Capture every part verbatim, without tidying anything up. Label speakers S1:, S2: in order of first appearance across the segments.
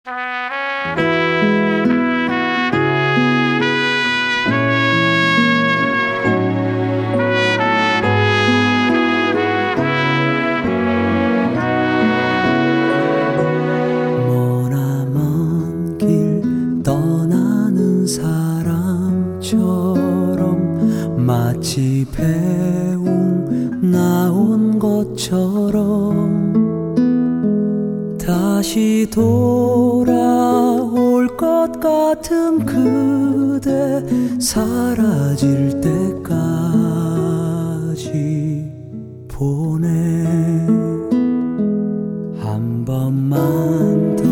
S1: 머나먼 길 떠나는 사람처럼 마치 배웅 나온 것처럼 다시 돌아올 것 같은 그대 사라질 때까지 보내 한 번만 더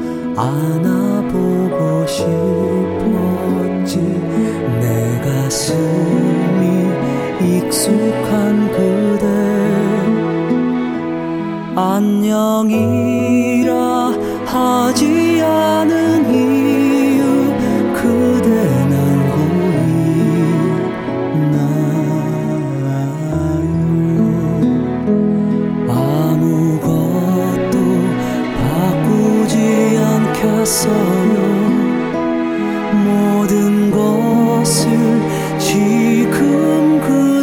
S1: 안아보고 싶었지 내 가슴이 익숙한 그대 안녕이라 하지 않은 이유 그대 날 보이나요 아무것도 바꾸지 않겠어요 모든 것을 지금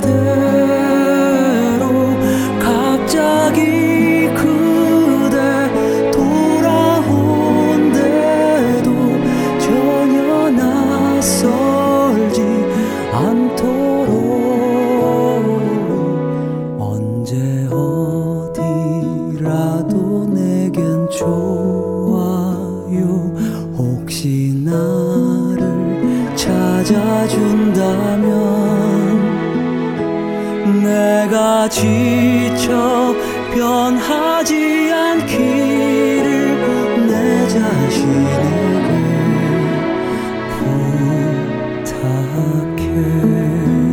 S1: 그대로 갑자기 언제 어디라도 내겐 좋아요 혹시 나를 찾아준다면 내가 지쳐 변하지 않기를 내 자신에게 부탁해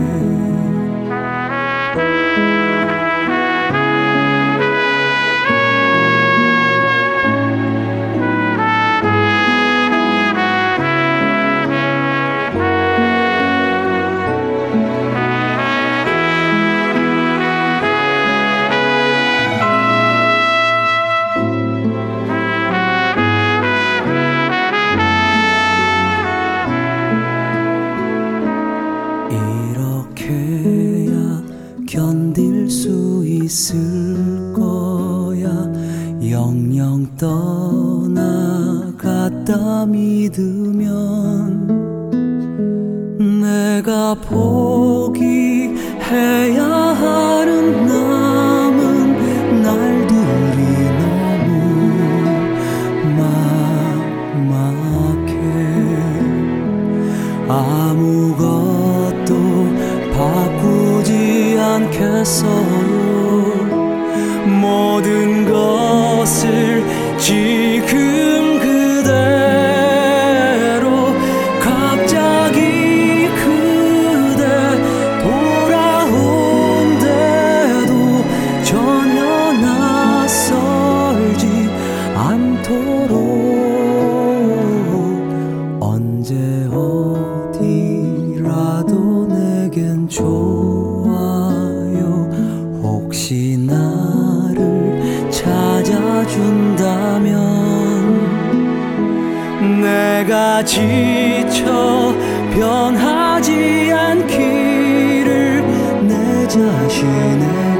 S1: 이렇게야 견딜 수 있을 거야 영영 떠나갔다 믿으면 내가 포기해야 하는 남은 날들이 너무 막막해 아무것도 바꾸지 않겠어요 모든 것을 지금 그대로 갑자기 그대 돌아온대도 전혀 낯설지 않도록 언제 어디라도 내겐 좋아요 혹시 나를 찾아준다면 내가 지쳐 변하지 않기를 내 자신에게